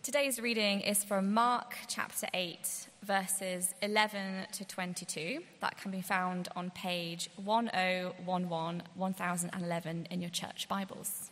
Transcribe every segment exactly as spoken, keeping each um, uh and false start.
Today's reading is from Mark chapter eight, verses eleven to twenty-two. That can be found on page ten eleven, one thousand eleven in your church Bibles.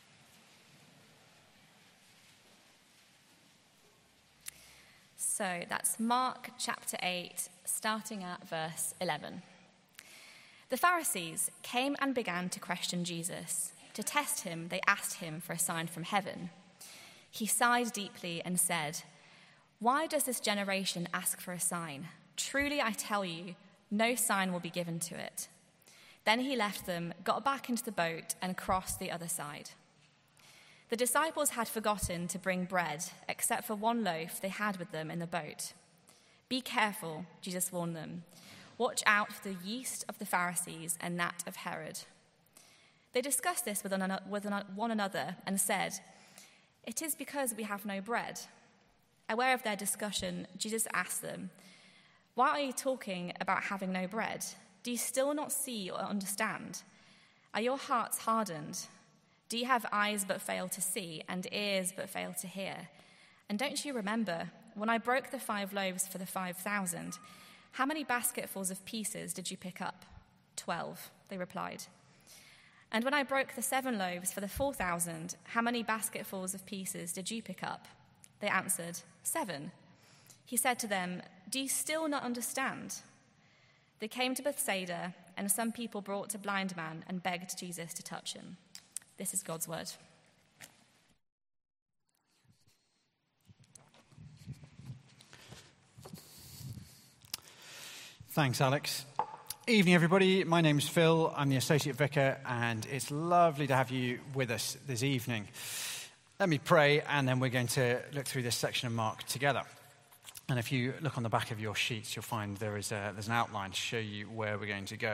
So that's Mark chapter eight, starting at verse eleven. The Pharisees came and began to question Jesus. To test him, they asked him for a sign from heaven. He sighed deeply and said, "Why does this generation ask for a sign? Truly, I tell you, no sign will be given to it." Then he left them, got back into the boat, and crossed the other side. The disciples had forgotten to bring bread, except for one loaf they had with them in the boat. "Be careful," Jesus warned them. "Watch out for the yeast of the Pharisees and that of Herod." They discussed this with one another and said, "It is because we have no bread." Aware of their discussion, Jesus asked them, "Why are you talking about having no bread? Do you still not see or understand? Are your hearts hardened? Do you have eyes but fail to see and ears but fail to hear? And don't you remember, when I broke the five loaves for the five thousand, how many basketfuls of pieces did you pick up?" Twelve, they replied. "And when I broke the seven loaves for the four thousand, how many basketfuls of pieces did you pick up?" They answered, "Seven." He said to them, "Do you still not understand?" They came to Bethsaida, and some people brought a blind man and begged Jesus to touch him. This is God's word. Thanks, Alex. Evening, everybody. My name's Phil. I'm the Associate Vicar, and it's lovely to have you with us this evening. Let me pray, and then we're going to look through this section of Mark together. And if you look on the back of your sheets, you'll find there is a, there's an outline to show you where we're going to go.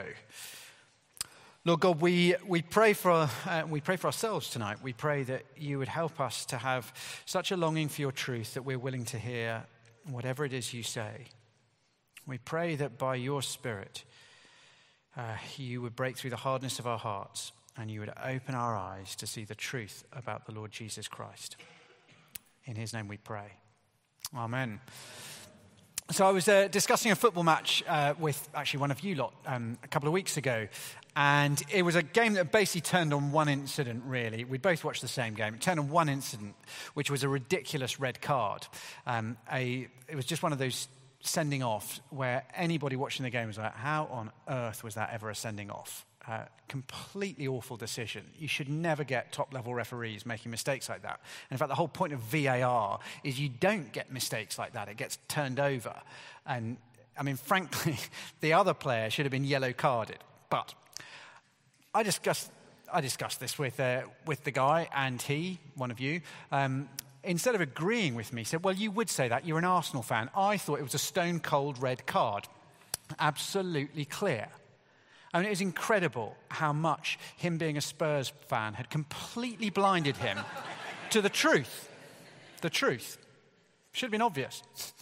Lord God, we, we pray for uh, we pray for ourselves tonight. We pray that you would help us to have such a longing for your truth that we're willing to hear whatever it is you say. We pray that by your Spirit, Uh, you would break through the hardness of our hearts and you would open our eyes to see the truth about the Lord Jesus Christ. In his name we pray. Amen. So I was uh, discussing a football match uh, with actually one of you lot um, a couple of weeks ago, and it was a game that basically turned on one incident, really. We both watched the same game. It turned on one incident, which was a ridiculous red card. Um, a, it was just one of those sending off where anybody watching the game was like, how on earth was that ever a sending off? Uh, completely awful decision. You should never get top-level referees making mistakes like that. And in fact, the whole point of V A R is you don't get mistakes like that. It gets turned over. And, I mean, frankly, the other player should have been yellow carded. But I discussed, I discussed this with, uh, with the guy, and he, one of you, um, instead of agreeing with me, said, "Well, you would say that. You're an Arsenal fan. I thought it was a stone-cold red card. Absolutely clear." I mean, it was incredible how much him being a Spurs fan had completely blinded him to the truth. The truth. Should have been obvious.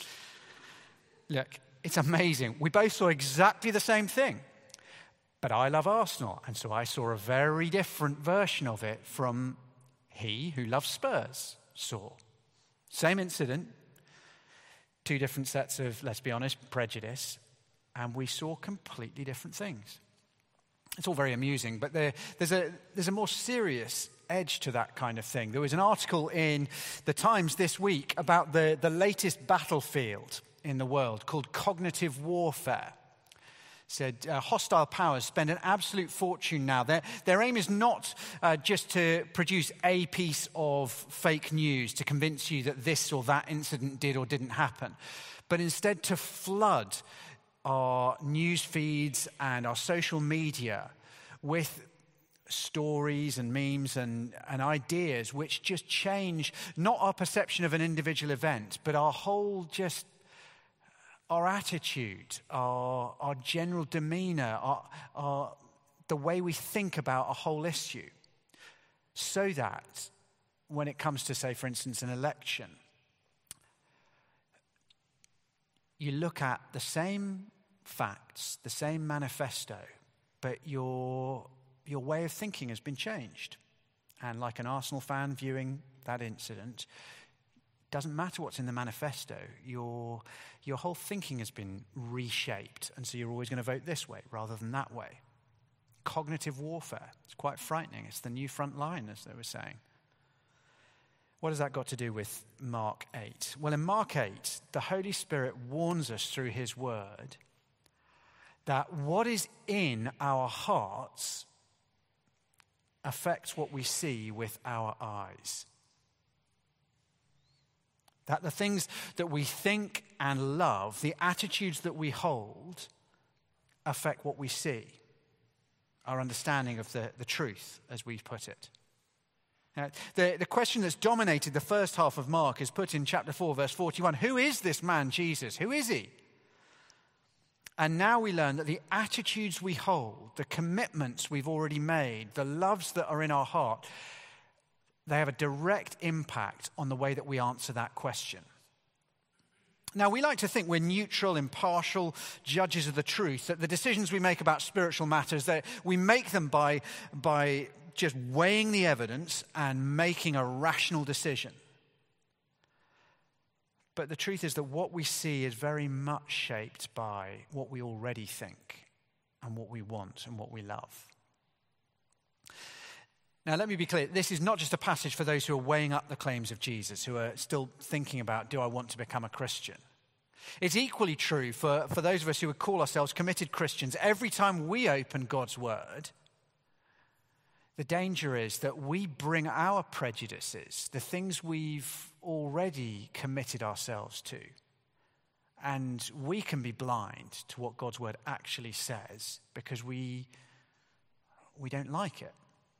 Look, it's amazing. We both saw exactly the same thing. But I love Arsenal, and so I saw a very different version of it from he who loves Spurs saw. Same incident, two different sets of, let's be honest, prejudice, and we saw completely different things. It's all very amusing, but there, there's a there's a more serious edge to that kind of thing. There was an article in the Times this week about the, the latest battlefield in the world called cognitive warfare. Said uh, hostile powers spend an absolute fortune now. Their, their aim is not uh, just to produce a piece of fake news to convince you that this or that incident did or didn't happen, but instead to flood our news feeds and our social media with stories and memes and, and ideas which just change not our perception of an individual event, but our whole just our attitude, our, our general demeanor, our, our, the way we think about a whole issue. So that when it comes to, say, for instance, an election, you look at the same facts, the same manifesto, but your, your way of thinking has been changed. And like an Arsenal fan viewing that incident, doesn't matter what's in the manifesto. Your, your whole thinking has been reshaped, and so you're always going to vote this way rather than that way. Cognitive warfare. It's quite frightening. It's the new front line, as they were saying. What has that got to do with Mark eight? Well, in Mark eight, the Holy Spirit warns us through his word that what is in our hearts affects what we see with our eyes. That the things that we think and love, the attitudes that we hold, affect what we see, our understanding of the, the truth, as we put it. Now, the, the question that's dominated the first half of Mark is put in chapter four, verse forty-one. Who is this man, Jesus? Who is he? And now we learn that the attitudes we hold, the commitments we've already made, the loves that are in our heart, they have a direct impact on the way that we answer that question. Now, we like to think we're neutral, impartial judges of the truth, that the decisions we make about spiritual matters, that we make them by, by just weighing the evidence and making a rational decision. But the truth is that what we see is very much shaped by what we already think and what we want and what we love. Now, let me be clear. This is not just a passage for those who are weighing up the claims of Jesus, who are still thinking about, do I want to become a Christian? It's equally true for, for those of us who would call ourselves committed Christians. Every time we open God's word, the danger is that we bring our prejudices, the things we've already committed ourselves to, and we can be blind to what God's word actually says because we, we don't like it.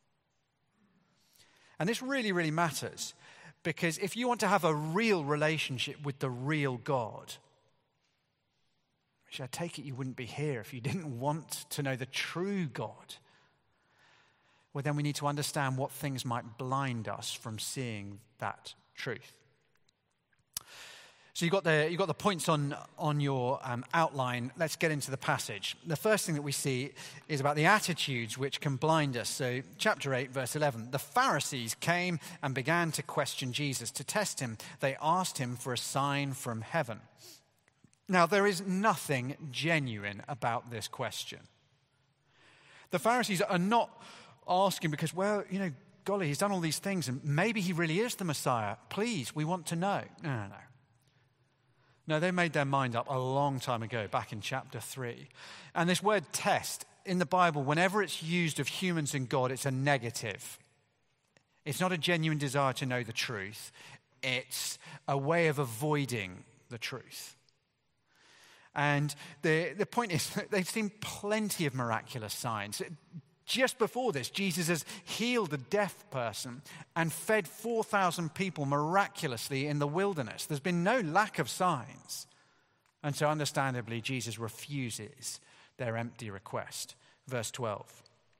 And this really, really matters, because if you want to have a real relationship with the real God, which I take it you wouldn't be here if you didn't want to know the true God, well, then we need to understand what things might blind us from seeing that truth. So you've got the, you've got the points on, on your um, outline. Let's get into the passage. The first thing that we see is about the attitudes which can blind us. So chapter eight, verse eleven. The Pharisees came and began to question Jesus. To test him, they asked him for a sign from heaven. Now, there is nothing genuine about this question. The Pharisees are not asking because, well, you know, golly, he's done all these things and maybe he really is the Messiah. Please, we want to know. No, no, no. No, they made their mind up a long time ago, back in chapter three. And this word test, in the Bible, whenever it's used of humans and God, it's a negative. It's not a genuine desire to know the truth. It's a way of avoiding the truth. And the, the point is, they've seen plenty of miraculous signs. Just before this, Jesus has healed a deaf person and fed four thousand people miraculously in the wilderness. There's been no lack of signs. And so understandably, Jesus refuses their empty request. Verse twelve.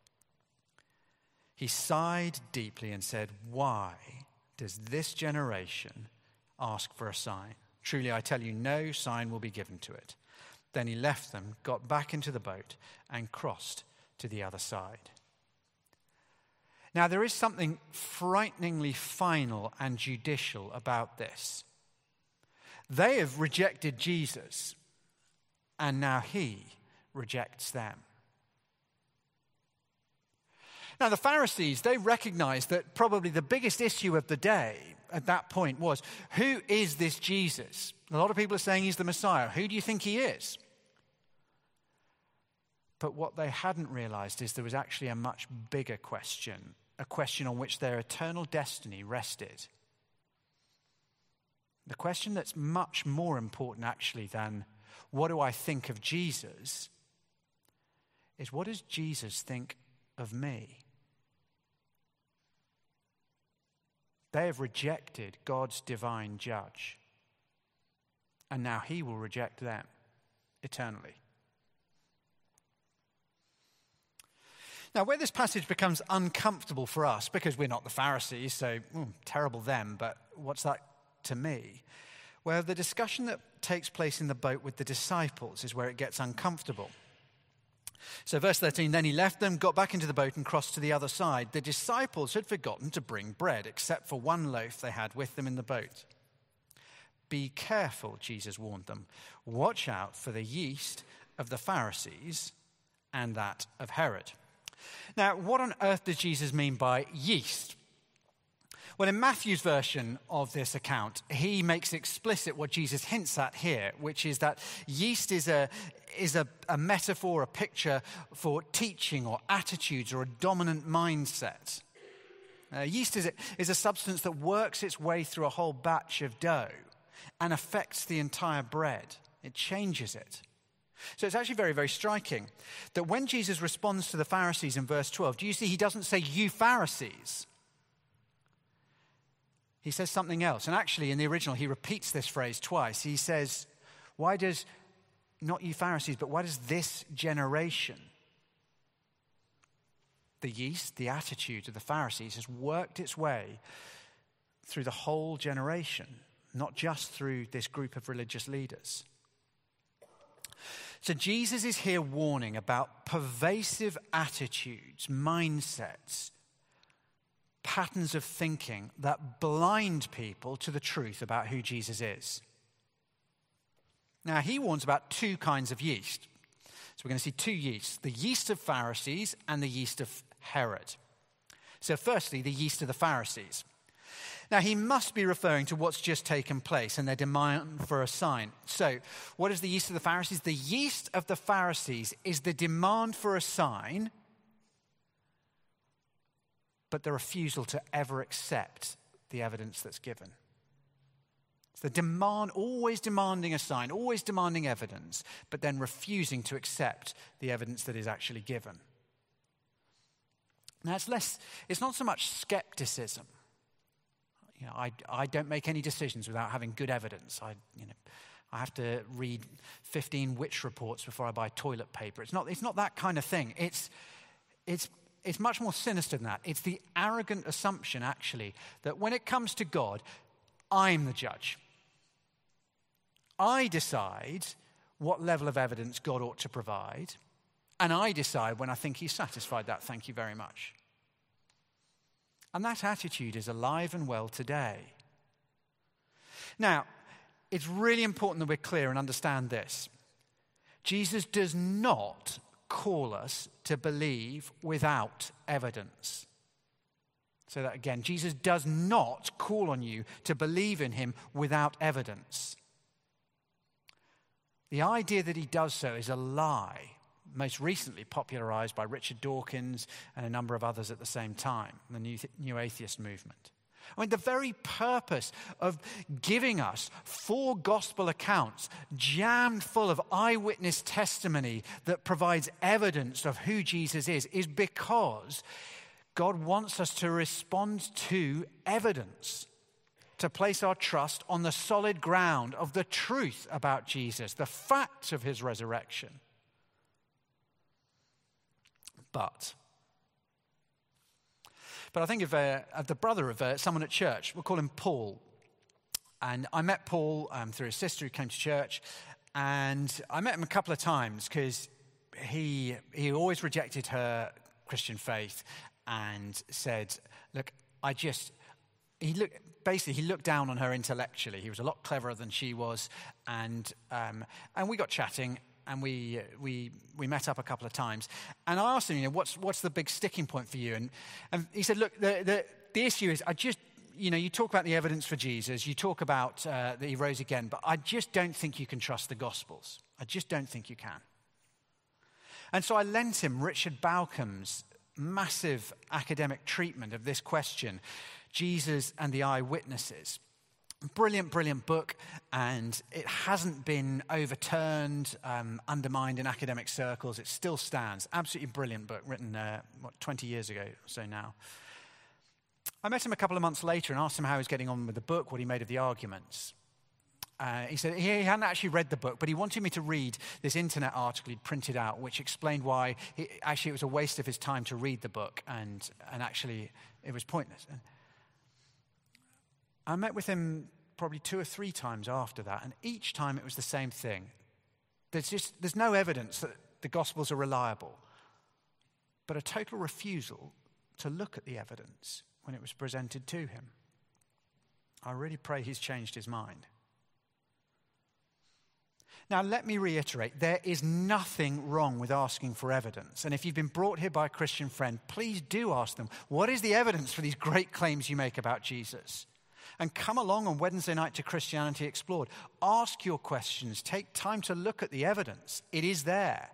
He sighed deeply and said, "Why does this generation ask for a sign? Truly, I tell you, no sign will be given to it." Then he left them, got back into the boat, and crossed to the other side. Now, there is something frighteningly final and judicial about this. They have rejected Jesus, and now he rejects them. Now, the Pharisees, they recognized that probably the biggest issue of the day at that point was, who is this Jesus? A lot of people are saying he's the Messiah. Who do you think he is? But what they hadn't realized is there was actually a much bigger question, a question on which their eternal destiny rested. The question that's much more important actually than what do I think of Jesus is, what does Jesus think of me? They have rejected God's divine judge, and now he will reject them eternally. Now, where this passage becomes uncomfortable for us, because we're not the Pharisees, so mm, terrible them, but what's that to me? Well, the discussion that takes place in the boat with the disciples is where it gets uncomfortable. So verse thirteen, then he left them, got back into the boat and crossed to the other side. The disciples had forgotten to bring bread, except for one loaf they had with them in the boat. Be careful, Jesus warned them. Watch out for the yeast of the Pharisees and that of Herod. Now, what on earth does Jesus mean by yeast? Well, in Matthew's version of this account, he makes explicit what Jesus hints at here, which is that yeast is a is a, a metaphor, a picture for teaching or attitudes or a dominant mindset. Uh, yeast is a, is a substance that works its way through a whole batch of dough and affects the entire bread. It changes it. So it's actually very, very striking that when Jesus responds to the Pharisees in verse twelve, do you see he doesn't say, "You Pharisees"? He says something else. And actually, in the original, he repeats this phrase twice. He says, why does, not you Pharisees, but why does this generation, the yeast, the attitude of the Pharisees, has worked its way through the whole generation, not just through this group of religious leaders. So Jesus is here warning about pervasive attitudes, mindsets, patterns of thinking that blind people to the truth about who Jesus is. Now, he warns about two kinds of yeast. So we're going to see two yeasts, the yeast of Pharisees and the yeast of Herod. So firstly, the yeast of the Pharisees. Now, he must be referring to what's just taken place and their demand for a sign. So what is the yeast of the Pharisees? The yeast of the Pharisees is the demand for a sign, but the refusal to ever accept the evidence that's given. It's the demand, always demanding a sign, always demanding evidence, but then refusing to accept the evidence that is actually given. Now, it's less, it's not so much skepticism. You know, I, I don't make any decisions without having good evidence. I, you know, I have to read fifteen witch reports before I buy toilet paper. It's not, it's not that kind of thing. It's, it's, it's much more sinister than that. It's the arrogant assumption, actually, that when it comes to God, I'm the judge. I decide what level of evidence God ought to provide, and I decide when I think he's satisfied that. Thank you very much. And that attitude is alive and well today. Now, it's really important that we're clear and understand this. Jesus does not call us to believe without evidence. So that again, Jesus does not call on you to believe in him without evidence. The idea that he does so is a lie, most recently popularized by Richard Dawkins and a number of others at the same time, the New, New Atheist movement. I mean, the very purpose of giving us four gospel accounts jammed full of eyewitness testimony that provides evidence of who Jesus is, is because God wants us to respond to evidence, to place our trust on the solid ground of the truth about Jesus, the facts of his resurrection. But, but I think of, uh, of the brother of uh, someone at church. We'll call him Paul. And I met Paul um, through his sister who came to church. And I met him a couple of times because he he always rejected her Christian faith and said, look, I just, he looked, basically he looked down on her intellectually. He was a lot cleverer than she was. And um, and we got chatting. And we we we met up a couple of times, and I asked him, you know, what's what's the big sticking point for you? And and he said, look, the the, the issue is, I just, you know, you talk about the evidence for Jesus, you talk about uh, that he rose again, but I just don't think you can trust the Gospels. I just don't think you can. And so I lent him Richard Baucham's massive academic treatment of this question, Jesus and the Eyewitnesses. Brilliant, brilliant book, and it hasn't been overturned, um, undermined in academic circles. It still stands. Absolutely brilliant book, written, uh, what, twenty years ago or so now. I met him a couple of months later and asked him how he was getting on with the book, what he made of the arguments. Uh, he said he hadn't actually read the book, but he wanted me to read this internet article he'd printed out, which explained why he, actually it was a waste of his time to read the book, and, and actually it was pointless. I met with him probably two or three times after that, and each time it was the same thing. There's just there's no evidence that the Gospels are reliable, but a total refusal to look at the evidence when it was presented to him. I really pray he's changed his mind. Now, let me reiterate, there is nothing wrong with asking for evidence. And if you've been brought here by a Christian friend, please do ask them, what is the evidence for these great claims you make about Jesus? And come along on Wednesday night to Christianity Explored. Ask your questions. Take time to look at the evidence. It is there.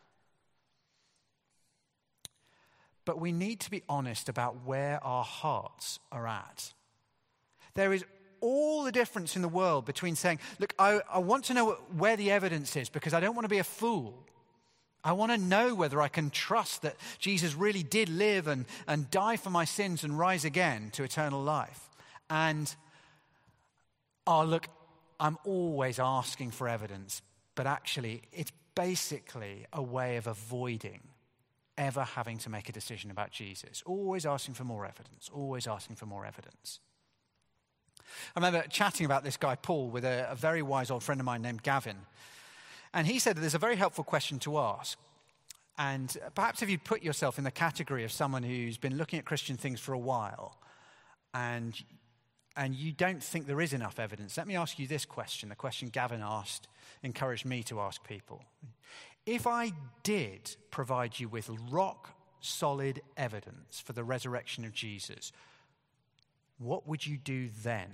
But we need to be honest about where our hearts are at. There is all the difference in the world between saying, look, I, I want to know where the evidence is because I don't want to be a fool. I want to know whether I can trust that Jesus really did live and, and die for my sins and rise again to eternal life. And, oh, look, I'm always asking for evidence, but actually it's basically a way of avoiding ever having to make a decision about Jesus. Always asking for more evidence, always asking for more evidence. I remember chatting about this guy, Paul, with a, a very wise old friend of mine named Gavin. And he said that there's a very helpful question to ask. And perhaps if you put yourself in the category of someone who's been looking at Christian things for a while and, and you don't think there is enough evidence, let me ask you this question. The question Gavin asked encouraged me to ask people. If I did provide you with rock-solid evidence for the resurrection of Jesus, what would you do then?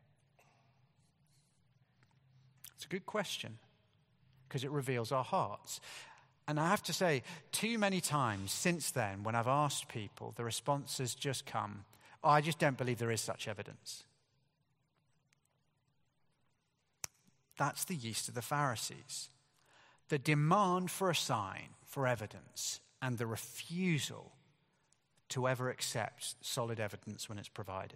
It's a good question because it reveals our hearts. And I have to say, too many times since then, when I've asked people, the response has just come, oh, I just don't believe there is such evidence. That's the yeast of the Pharisees. The demand for a sign, for evidence, and the refusal to ever accept solid evidence when it's provided.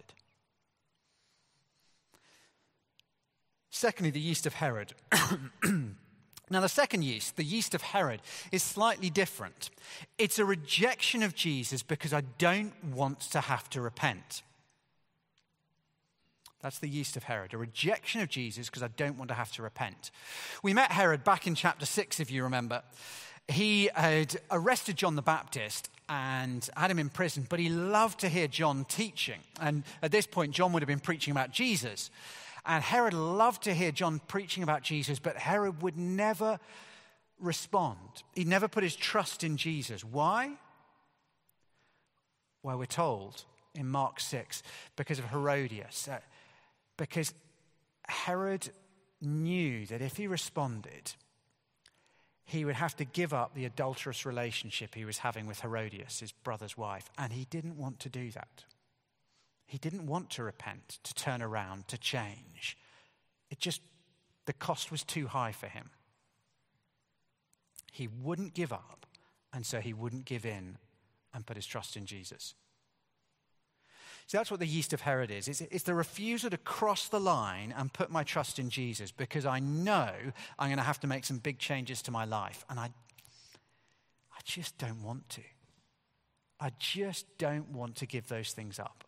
Secondly, the yeast of Herod. Now, the second yeast, the yeast of Herod, is slightly different. It's a rejection of Jesus because I don't want to have to repent. That's the yeast of Herod, a rejection of Jesus because I don't want to have to repent. We met Herod back in chapter six, if you remember. He had arrested John the Baptist and had him in prison, but he loved to hear John teaching. And at this point, John would have been preaching about Jesus. And Herod loved to hear John preaching about Jesus, but Herod would never respond. He never put his trust in Jesus. Why? Well, we're told in Mark six, because of Herodias. Uh, because Herod knew that if he responded, he would have to give up the adulterous relationship he was having with Herodias, his brother's wife. And he didn't want to do that. He didn't want to repent, to turn around, to change. It just, the cost was too high for him. He wouldn't give up, and so he wouldn't give in and put his trust in Jesus. So that's what the yeast of Herod is. It's, it's the refusal to cross the line and put my trust in Jesus because I know I'm going to have to make some big changes to my life. And I, I just don't want to. I just don't want to give those things up.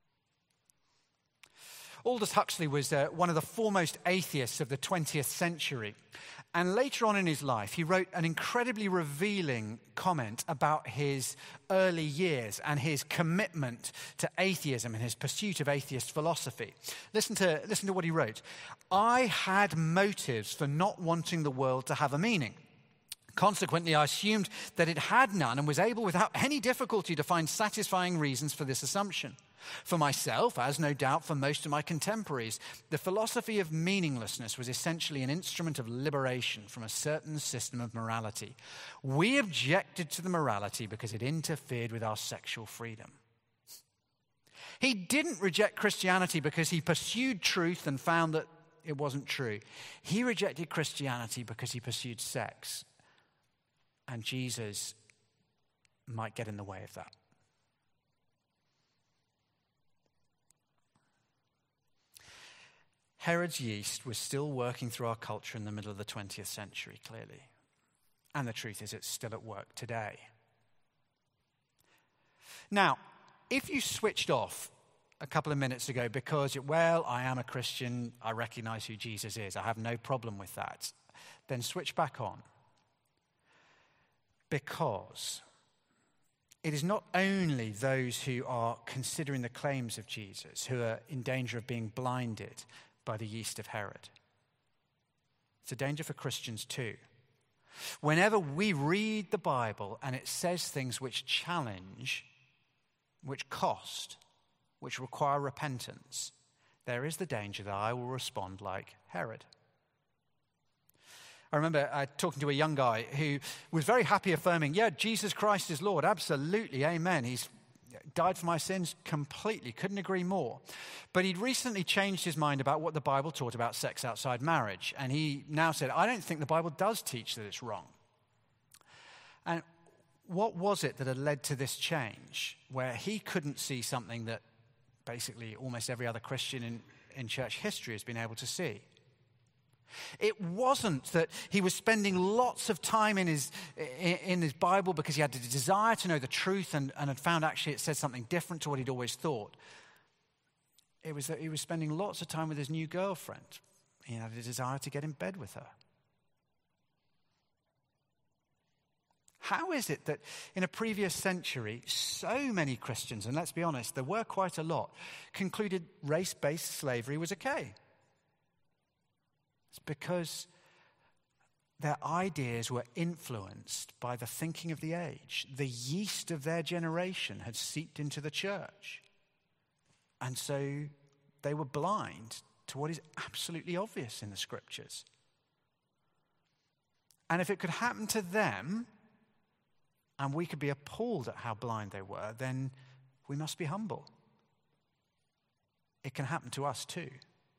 Aldous Huxley was uh, one of the foremost atheists of the twentieth century. And later on in his life, he wrote an incredibly revealing comment about his early years and his commitment to atheism and his pursuit of atheist philosophy. Listen to, listen to what he wrote. I had motives for not wanting the world to have a meaning. Consequently, I assumed that it had none and was able without any difficulty to find satisfying reasons for this assumption. For myself, as no doubt for most of my contemporaries, the philosophy of meaninglessness was essentially an instrument of liberation from a certain system of morality. We objected to the morality because it interfered with our sexual freedom. He didn't reject Christianity because he pursued truth and found that it wasn't true. He rejected Christianity because he pursued sex. And Jesus might get in the way of that. Herod's yeast was still working through our culture in the middle of the twentieth century, clearly. And the truth is, it's still at work today. Now, if you switched off a couple of minutes ago because, well, I am a Christian, I recognize who Jesus is, I have no problem with that, then switch back on. Because it is not only those who are considering the claims of Jesus who are in danger of being blinded by the yeast of Herod. It's a danger for Christians too. Whenever we read the Bible and it says things which challenge, which cost, which require repentance, there is the danger that I will respond like Herod. I remember uh, talking to a young guy who was very happy affirming, yeah, Jesus Christ is Lord, absolutely, amen. He's died for my sins completely, couldn't agree more. But he'd recently changed his mind about what the Bible taught about sex outside marriage. And he now said, I don't think the Bible does teach that it's wrong. And what was it that had led to this change, where he couldn't see something that basically almost every other Christian in, in church history has been able to see? It wasn't that he was spending lots of time in his in his Bible because he had the desire to know the truth and, and had found actually it said something different to what he'd always thought. It was that he was spending lots of time with his new girlfriend. He had a desire to get in bed with her. How is it that in a previous century, so many Christians, and let's be honest, there were quite a lot, concluded race-based slavery was okay? It's because their ideas were influenced by the thinking of the age. The yeast of their generation had seeped into the church. And so they were blind to what is absolutely obvious in the scriptures. And if it could happen to them, and we could be appalled at how blind they were, then we must be humble. It can happen to us too.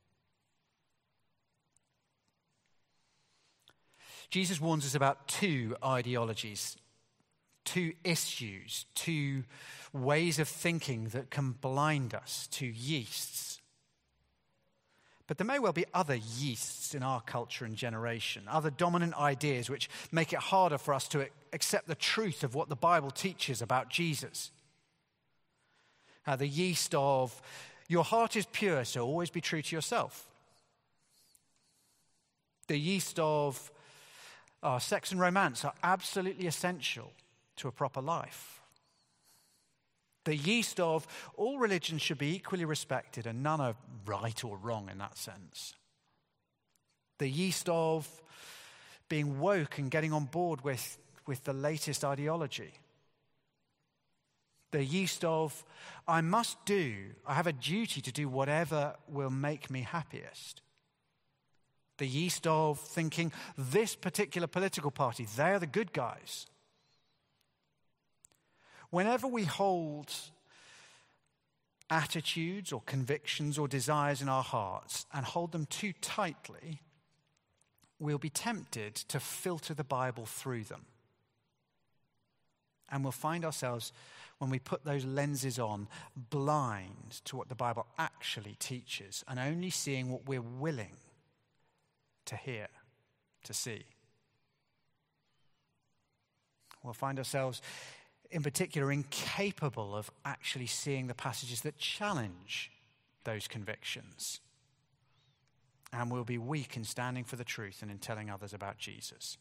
Jesus warns us about two ideologies, two issues, two ways of thinking that can blind us, two yeasts. But there may well be other yeasts in our culture and generation, other dominant ideas which make it harder for us to accept the truth of what the Bible teaches about Jesus. Uh, the yeast of, your heart is pure, so always be true to yourself. The yeast of, oh, sex and romance are absolutely essential to a proper life. The yeast of, all religions should be equally respected and none are right or wrong in that sense. The yeast of being woke and getting on board with, with the latest ideology. The yeast of, I must do, I have a duty to do whatever will make me happiest. The yeast of thinking, this particular political party, they are the good guys. Whenever we hold attitudes or convictions or desires in our hearts and hold them too tightly, we'll be tempted to filter the Bible through them. And we'll find ourselves, when we put those lenses on, blind to what the Bible actually teaches and only seeing what we're willing to hear, to see. We'll find ourselves, in particular, incapable of actually seeing the passages that challenge those convictions. And we'll be weak in standing for the truth and in telling others about Jesus.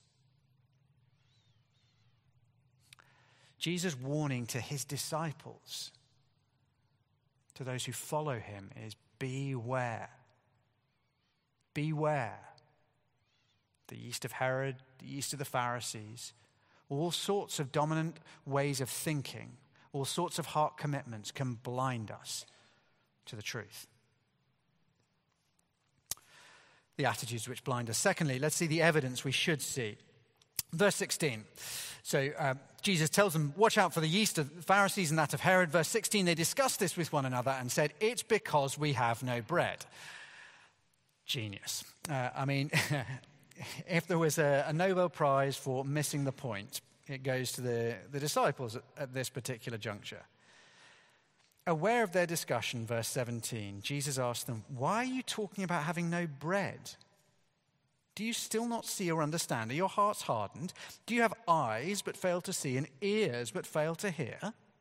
Jesus' warning to his disciples, to those who follow him, is beware. Beware. The yeast of Herod, the yeast of the Pharisees, all sorts of dominant ways of thinking, all sorts of heart commitments can blind us to the truth. The attitudes which blind us. Secondly, let's see the evidence we should see. Verse sixteen. So uh, Jesus tells them, watch out for the yeast of the Pharisees and that of Herod. Verse sixteen, they discussed this with one another and said, it's because we have no bread. Genius. Uh, I mean, if there was a, a Nobel Prize for missing the point, it goes to the, the disciples at, at this particular juncture. Aware of their discussion, verse seventeen, Jesus asked them, why are you talking about having no bread? Do you still not see or understand? Are your hearts hardened? Do you have eyes but fail to see and ears but fail to hear?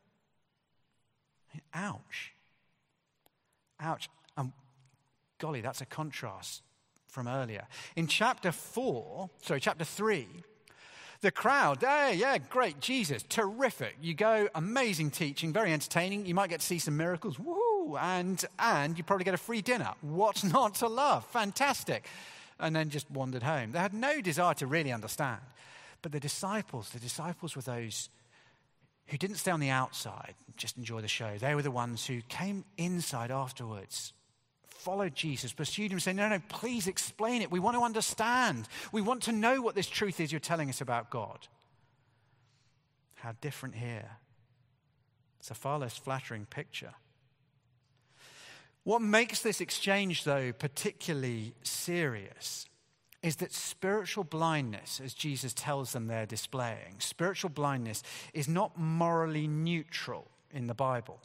Ouch. Ouch. Um, golly, that's a contrast from earlier. In chapter four, sorry, chapter three, the crowd, hey, yeah, great, Jesus, terrific. You go, amazing teaching, very entertaining. You might get to see some miracles, woohoo, and, and you probably get a free dinner. What's not to love? Fantastic. and then just wandered home. They had no desire to really understand. But the disciples, the disciples were those who didn't stay on the outside, just enjoy the show. They were the ones who came inside afterwards, followed Jesus, pursued him, saying, no, no, please explain it. We want to understand. We want to know what this truth is you're telling us about God. How different here. It's a far less flattering picture. What makes this exchange, though, particularly serious is that spiritual blindness, as Jesus tells them they're displaying, spiritual blindness is not morally neutral in the Bible.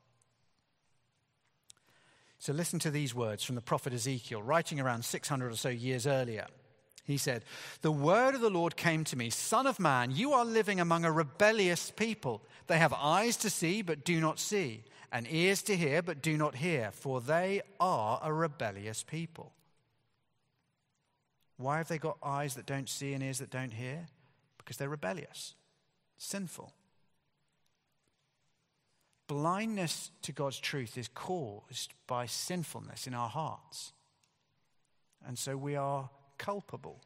So listen to these words from the prophet Ezekiel, writing around six hundred or so years earlier. He said, "The word of the Lord came to me, Son of man, you are living among a rebellious people. They have eyes to see, but do not see, and ears to hear, but do not hear, for they are a rebellious people." Why have they got eyes that don't see and ears that don't hear? Because they're rebellious, sinful. Blindness to God's truth is caused by sinfulness in our hearts. And so we are culpable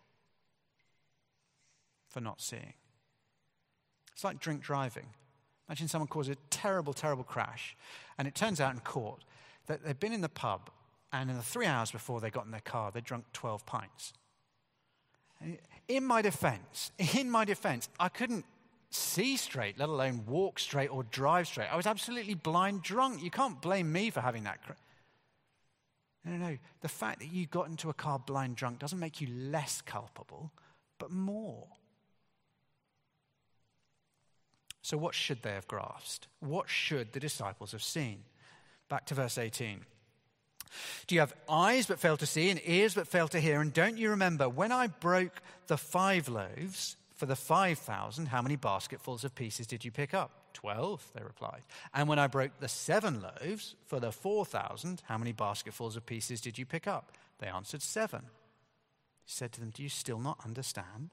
for not seeing. It's like drink driving. Imagine someone causes a terrible, terrible crash, and it turns out in court that they've been in the pub, and in the three hours before they got in their car, they drunk twelve pints. In my defense, in my defense, I couldn't see straight, let alone walk straight or drive straight. I was absolutely blind drunk. You can't blame me for having that. Cr- no, no, no. The fact that you got into a car blind drunk doesn't make you less culpable, but more. So what should they have grasped? What should the disciples have seen? Back to verse eighteen. Do you have eyes but fail to see and ears but fail to hear? And don't you remember when I broke the five loaves for the five thousand, how many basketfuls of pieces did you pick up? Twelve, they replied. And when I broke the seven loaves for the four thousand, how many basketfuls of pieces did you pick up? They answered, seven. He said to them, do you still not understand?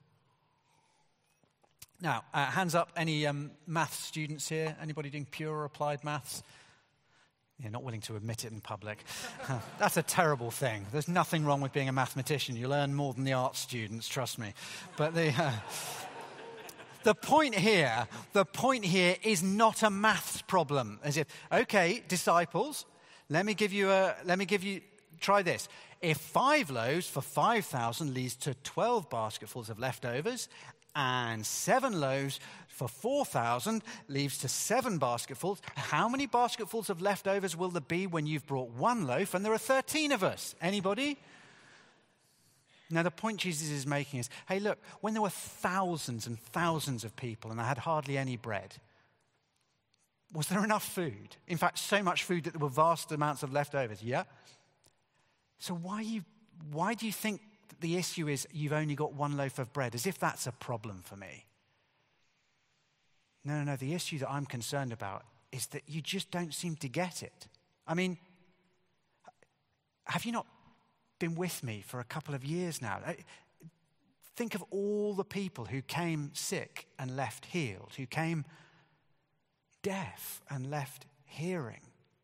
Now, uh, hands up, any um, maths students here? Anybody doing pure or applied maths? You're not willing to admit it in public. That's a terrible thing. There's nothing wrong with being a mathematician. You learn more than the art students, trust me. But the uh, the point here, the point here is not a maths problem. As if, okay, disciples, let me give you a, let me give you, try this. If five loaves for five thousand leads to twelve basketfuls of leftovers, and seven loaves for four thousand leaves to seven basketfuls, how many basketfuls of leftovers will there be when you've brought one loaf and there are thirteen of us? Anybody? Now, the point Jesus is making is, hey, look, when there were thousands and thousands of people and I had hardly any bread, was there enough food? In fact, so much food that there were vast amounts of leftovers. Yeah? So why, you, why do you think the issue is you've only got one loaf of bread, as if that's a problem for me? No, no, no. The issue that I'm concerned about is that you just don't seem to get it. I mean, have you not been with me for a couple of years now? Think of all the people who came sick and left healed, who came deaf and left hearing.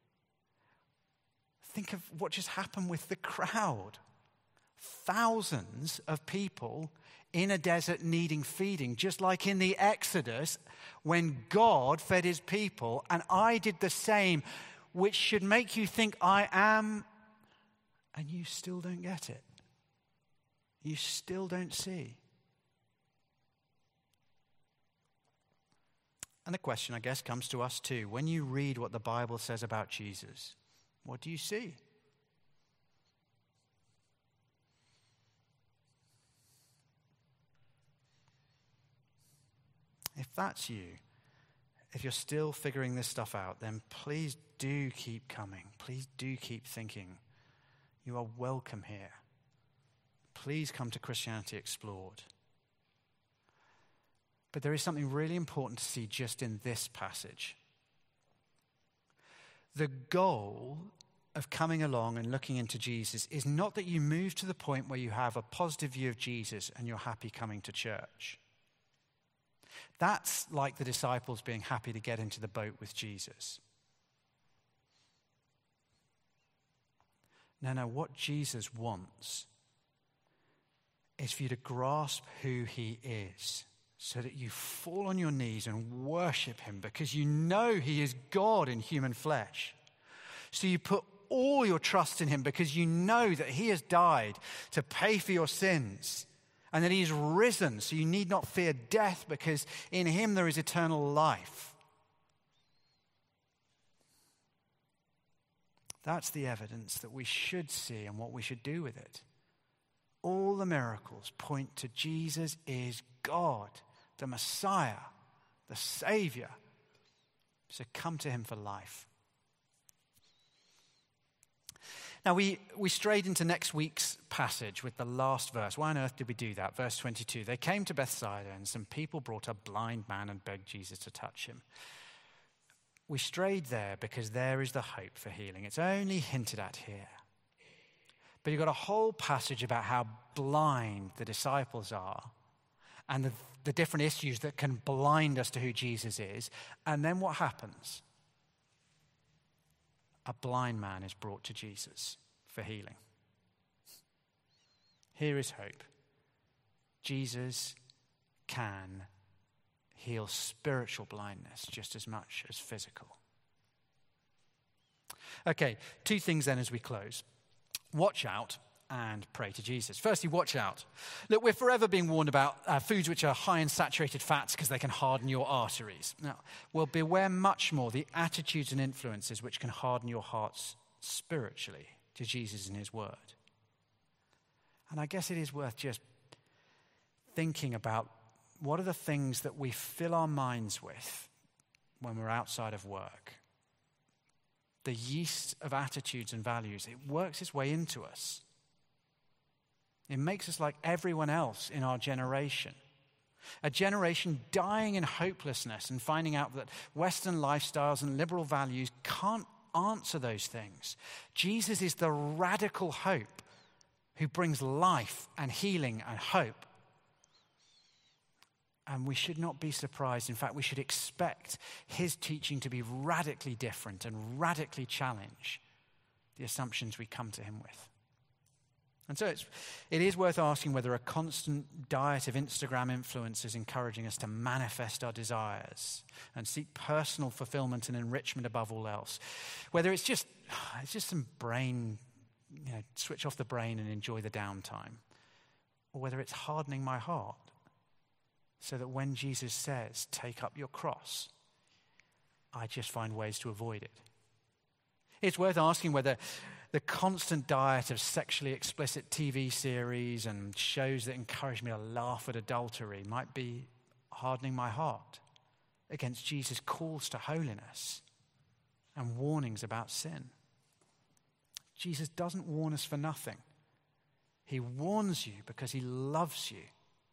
Think of what just happened with the crowd. Thousands of people in a desert needing feeding, just like in the Exodus when God fed his people, and I did the same, which should make you think I am, and you still don't get it. You still don't see. And the question, I guess, comes to us too. When you read what the Bible says about Jesus, what do you see? If that's you, if you're still figuring this stuff out, then please do keep coming. Please do keep thinking. You are welcome here. Please come to Christianity Explored. But there is something really important to see just in this passage. The goal of coming along and looking into Jesus is not that you move to the point where you have a positive view of Jesus and you're happy coming to church. That's like the disciples being happy to get into the boat with Jesus. No, no, what Jesus wants is for you to grasp who he is, so that you fall on your knees and worship him because you know he is God in human flesh. So you put all your trust in him because you know that he has died to pay for your sins and that he is risen, so you need not fear death because in him there is eternal life. That's the evidence that we should see and what we should do with it. All the miracles point to Jesus is God, the Messiah, the Savior. So come to him for life. Now, we, we strayed into next week's passage with the last verse. Why on earth did we do that? Verse twenty-two. They came to Bethsaida, and some people brought a blind man and begged Jesus to touch him. We strayed there because there is the hope for healing. It's only hinted at here. But you've got a whole passage about how blind the disciples are and the, the different issues that can blind us to who Jesus is. And then what happens? A blind man is brought to Jesus for healing. Here is hope. Jesus can heal spiritual blindness just as much as physical. Okay, two things then as we close. Watch out and pray to Jesus. Firstly, watch out. Look, we're forever being warned about uh, foods which are high in saturated fats because they can harden your arteries. Now, well, beware much more the attitudes and influences which can harden your hearts spiritually to Jesus and his word. And I guess it is worth just thinking about what are the things that we fill our minds with when we're outside of work. The yeast of attitudes and values, it works its way into us. It makes us like everyone else in our generation. A generation dying in hopelessness and finding out that Western lifestyles and liberal values can't answer those things. Jesus is the radical hope who brings life and healing and hope. And we should not be surprised. In fact, we should expect his teaching to be radically different and radically challenge the assumptions we come to him with. And so it's, it is worth asking whether a constant diet of Instagram influence is encouraging us to manifest our desires and seek personal fulfillment and enrichment above all else. Whether it's just, it's just some brain, you know, switch off the brain and enjoy the downtime. Or whether it's hardening my heart so that when Jesus says, take up your cross, I just find ways to avoid it. It's worth asking whether the constant diet of sexually explicit T V series and shows that encourage me to laugh at adultery might be hardening my heart against Jesus' calls to holiness and warnings about sin. Jesus doesn't warn us for nothing. He warns you because he loves you.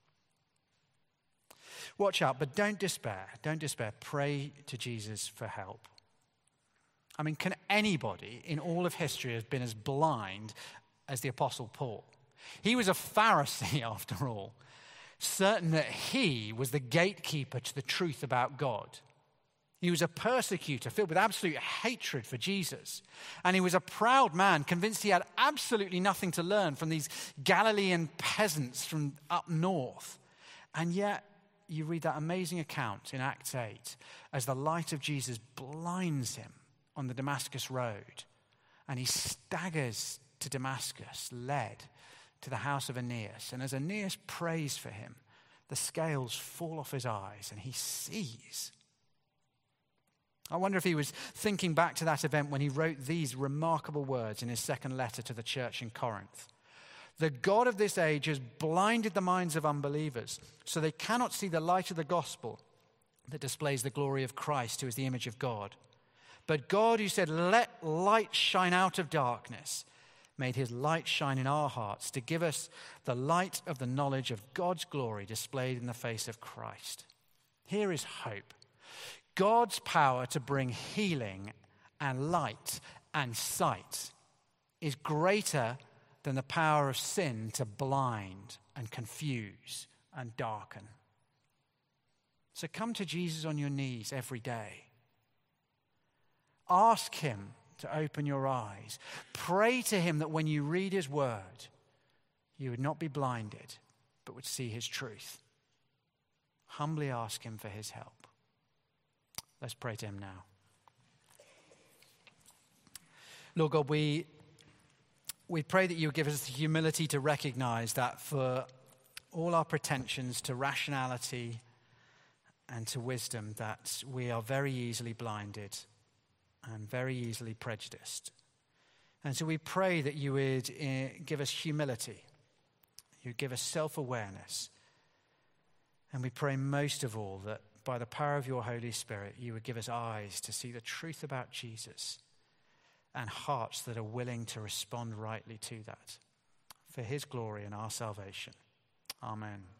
Watch out, but don't despair. Don't despair. Pray to Jesus for help. I mean, can anybody in all of history have been as blind as the Apostle Paul? He was a Pharisee, after all, certain that he was the gatekeeper to the truth about God. He was a persecutor filled with absolute hatred for Jesus. And he was a proud man, convinced he had absolutely nothing to learn from these Galilean peasants from up north. And yet, you read that amazing account in Acts eight as the light of Jesus blinds him on the Damascus road, and he staggers to Damascus, led to the house of Aeneas. And as Aeneas prays for him, the scales fall off his eyes and he sees. I wonder if he was thinking back to that event when he wrote these remarkable words in his second letter to the church in Corinth. The God of this age has blinded the minds of unbelievers so they cannot see the light of the gospel that displays the glory of Christ, who is the image of God. But God, who said, let light shine out of darkness, made his light shine in our hearts to give us the light of the knowledge of God's glory displayed in the face of Christ. Here is hope. God's power to bring healing and light and sight is greater than the power of sin to blind and confuse and darken. So come to Jesus on your knees every day. Ask him to open your eyes. Pray to him that when you read his word, you would not be blinded but would see his truth. Humbly ask him for his help. Let's pray to him now. Lord God, we, we pray that you would give us the humility to recognize that for all our pretensions to rationality and to wisdom, that we are very easily blinded and very easily prejudiced. And so we pray that you would uh, give us humility. You would give us self-awareness. And we pray most of all that by the power of your Holy Spirit, you would give us eyes to see the truth about Jesus and hearts that are willing to respond rightly to that for his glory and our salvation. Amen.